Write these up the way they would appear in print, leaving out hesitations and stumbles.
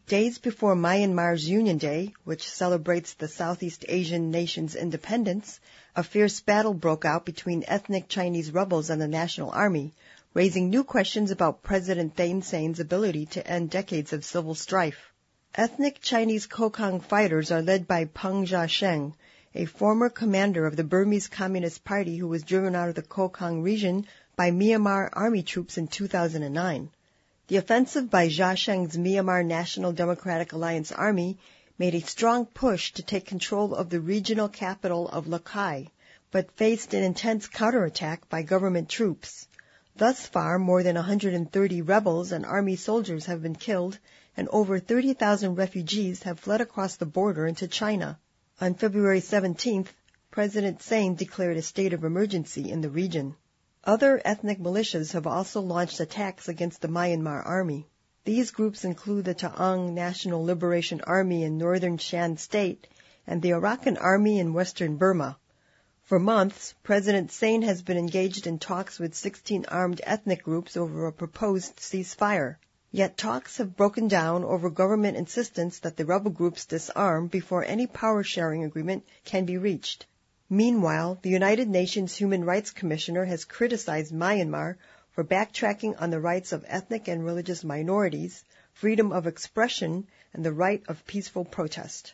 Days before Myanmar's Union Day, which celebrates the Southeast Asian nation's independence, a fierce battle broke out between ethnic Chinese rebels and the National Army, raising new questions about President Thein Sein's ability to end decades of civil strife. Ethnic Chinese Kokang fighters are led by Peng Jiasheng, a former commander of the Burmese Communist Party who was driven out of the Kokang region by Myanmar army troops in 2009. The offensive by Jiasheng's Myanmar National Democratic Alliance Army made a strong push to take control of the regional capital of Rakhine, but faced an intense counterattack by government troops. Thus far, more than 130 rebels and army soldiers have been killed, and over 30,000 refugees have fled across the border into China. On February 17th, President Sein declared a state of emergency in the region. Other ethnic militias have also launched attacks against the Myanmar army. These groups include the Ta'ang National Liberation Army in northern Shan State and the Arakan Army in western Burma. For months, President Sein has been engaged in talks with 16 armed ethnic groups over a proposed ceasefire. Yet talks have broken down over government insistence that the rebel groups disarm before any power-sharing agreement can be reached. Meanwhile, the United Nations Human Rights Commissioner has criticized Myanmar for backtracking on the rights of ethnic and religious minorities, freedom of expression, and the right of peaceful protest.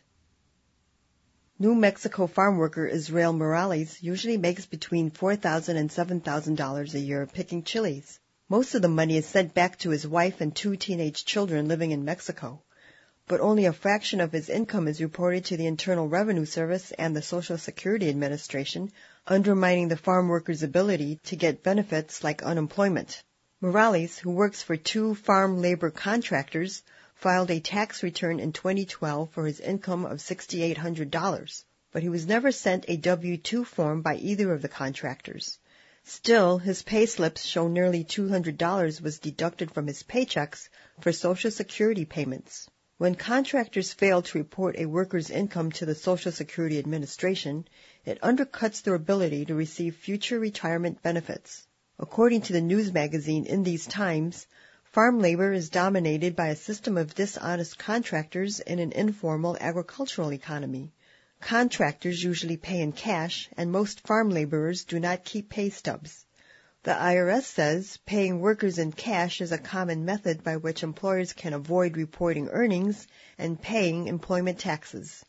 New Mexico farm worker Israel Morales usually makes between $4,000 and $7,000 a year picking chilies. Most of the money is sent back to his wife and 2 teenage children living in Mexico, but only a fraction of his income is reported to the Internal Revenue Service and the Social Security Administration, undermining the farm worker's ability to get benefits like unemployment. Morales, who works for 2 farm labor contractors, filed a tax return in 2012 for his income of $6,800, but he was never sent a W-2 form by either of the contractors. Still, his pay slips show nearly $200 was deducted from his paychecks for Social Security payments. When contractors fail to report a worker's income to the Social Security Administration, it undercuts their ability to receive future retirement benefits. According to the news magazine In These Times, farm labor is dominated by a system of dishonest contractors in an informal agricultural economy. Contractors usually pay in cash, and most farm laborers do not keep pay stubs. The IRS says paying workers in cash is a common method by which employers can avoid reporting earnings and paying employment taxes.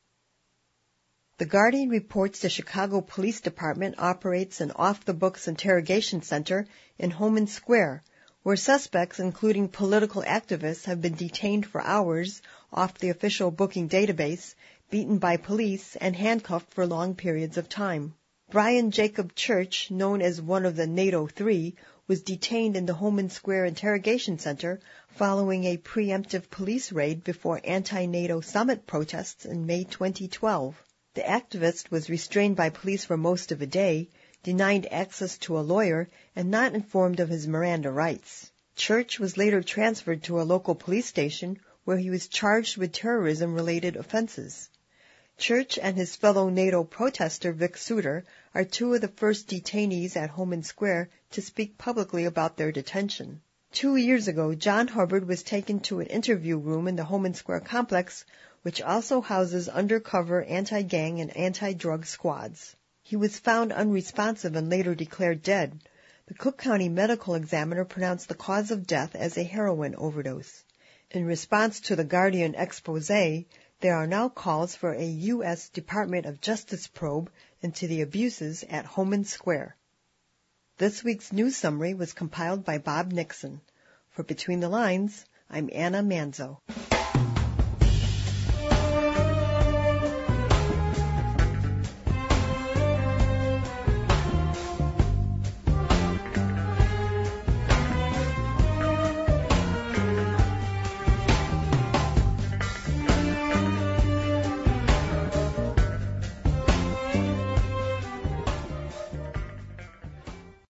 The Guardian reports the Chicago Police Department operates an off-the-books interrogation center in Homan Square, where suspects, including political activists, have been detained for hours off the official booking database, beaten by police, and handcuffed for long periods of time. Brian Jacob Church, known as one of the NATO 3, was detained in the Homan Square Interrogation Center following a preemptive police raid before anti-NATO summit protests in May 2012. The activist was restrained by police for most of a day, denied access to a lawyer, and not informed of his Miranda rights. Church was later transferred to a local police station where he was charged with terrorism-related offenses. Church and his fellow NATO protester Vic Suter are 2 of the first detainees at Homan Square to speak publicly about their detention. 2 years ago, John Hubbard was taken to an interview room in the Homan Square complex, which also houses undercover anti-gang and anti-drug squads. He was found unresponsive and later declared dead. The Cook County Medical Examiner pronounced the cause of death as a heroin overdose. In response to the Guardian expose, there are now calls for a U.S. Department of Justice probe into the abuses at Homan Square. This week's news summary was compiled by Bob Nixon. For Between the Lines, I'm Anna Manzo.